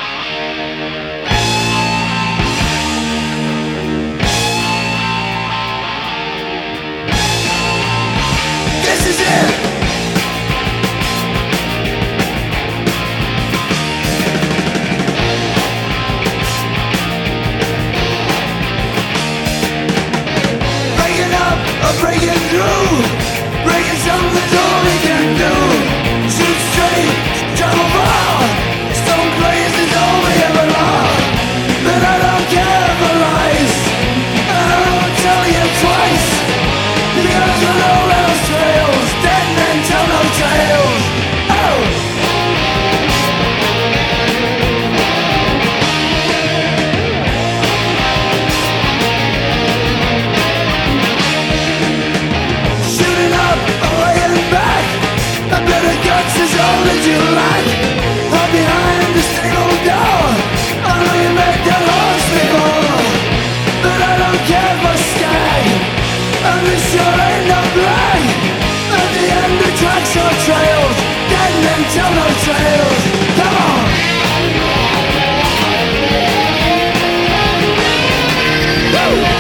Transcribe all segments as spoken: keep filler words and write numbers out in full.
This is it. Breaking up or breaking through, breaking something's all we can do. Shoot straight, travel far, stone blaze is all we ever are. But I don't care for lies, and I won't tell you twice, because we're no lost trails, dead men tell no tales. Oh! A bit of guts is all that you lack. Up behind the stable door, I know you met the horse before, but I don't care for skag. And this sure ain't no brag. At the end the tracks or trails, dead men tell no tales. Come on! Woo!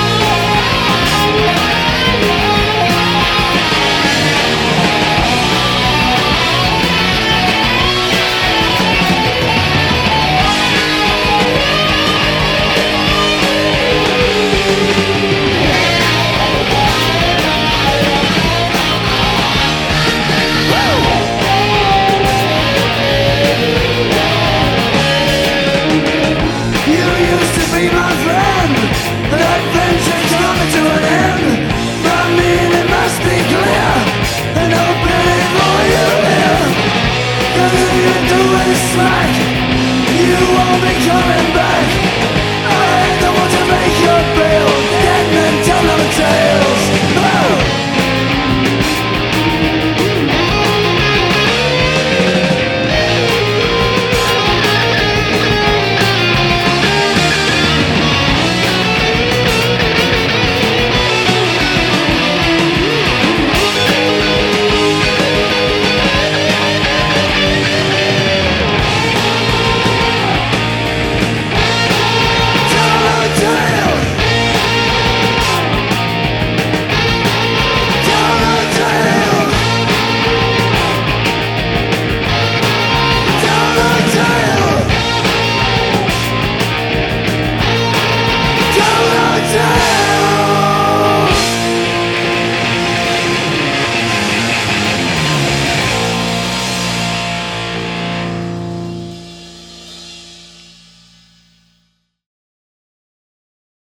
Be my friend, that friendship's coming to an end. I mean it must be clear, and open it for you here. Cause if you do it slack, you won't be coming back.